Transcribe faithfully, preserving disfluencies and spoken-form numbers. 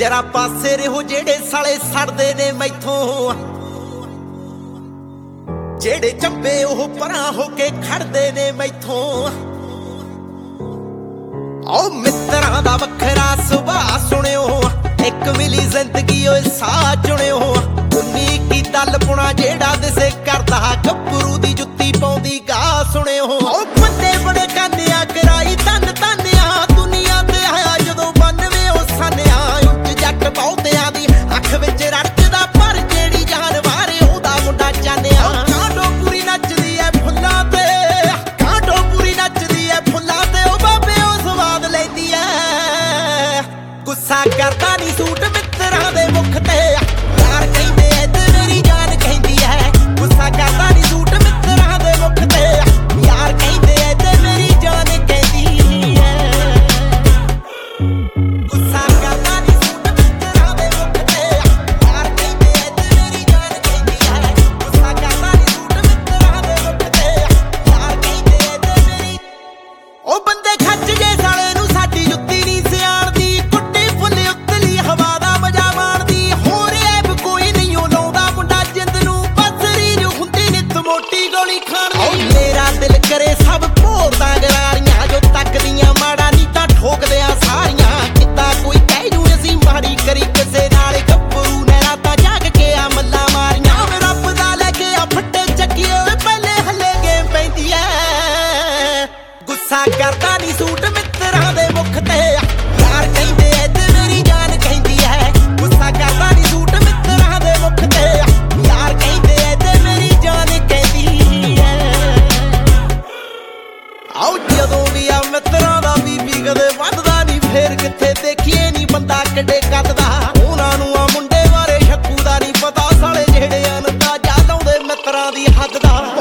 जरा पासे रहो जेड़े साले सड़दे ने मैथों, जेड़े चंबे ओह परां होके खड़दे ने मैथों। ओ मित्रां दा वखरा सुभाऽ सुणियो, एक मिली जिंदगी ओए साह चुणियो। उन्नी की दल पुणा जेड़ा दिसे करदा गब्बरू दी जुत्ती पाउंदी गाह सुणियो। ओ बंदे बड़े कान्या कराई धन धान्या, दुनिया ते आया जदों बानवे ओ सान्या। उच्च जट बहुतियां दी अख विच रड़कदा, पर जेड़ी जान वारे ओहदा मुंडा चान्या। कांडो पूरी नचदी ऐ फुल्लां ते, कांडो पूरी नचदी ऐ फुल्लां ते। ओ बाबे ओ स्वाद लैंदी ऐ, गुस्सा करदा नी सूट मित्रां दे मुख ते। यार कहिंदे ऐ ते मेरी जान कहिंदी ऐ, गुस्सा करदा नी सूट मित्रां दे मुख ते। यार कहिंदे ऐ ते मेरी जान कहिंदी ऐ, गुस्सा करदा नी सूट मित्रां दे मुख ते। यार कहिंदे ऐ ते मेरी जान कहिंदी ऐ, गुस्सा करदा नी सूट मित्रां दे मुख ते। यार कहिंदे ऐ ते मेरी। ओ बंदे खच जे साले नूं साडी जुत्ती नी सियाणदी, कुੱਟੀ फुੱਲ उतली हवा दा मजा माणदी। होर ऐब कोई नहीं ओ लाउंदा मुंडा जिंद नूं, बस रीਝ हुंदी नित मोटी गोली खाण दी। मेरा दिल करे सब भोरदा गरारियां, जो तकदियां माड़ा नी तां ठोकदियां सारियां। किता कोई कह जू असीं माड़ी करी किसे नाल, गब्बरू नैना तां जाग के आ मल्लां मारियां। रब दा लैके आ फट्टे ਚੱਕੀਏ पहले हल्ले गेम पैंदी ऐ, गुस्सा करदा नी सूट मित्रां दे मुख ते। यार कहिंदे ऐ ते मेरी जान कहिंदी ऐ, गुस्सा करदा नी सूट मित्रां दे मुख ते। यार कहिंदे ऐ ते मेरी जान कहिंदी ऐ। आओ जदों भी आ मित्रां दा बीबी कदे वधदा नी, फेर किथे देखिए नी बंदा किड्डे कद दा। उहनां नूं आ मुंडे बारे शक्कू दा नी पता, साले जेड़े अनता जा लाउंदे मित्रां दी हद दा।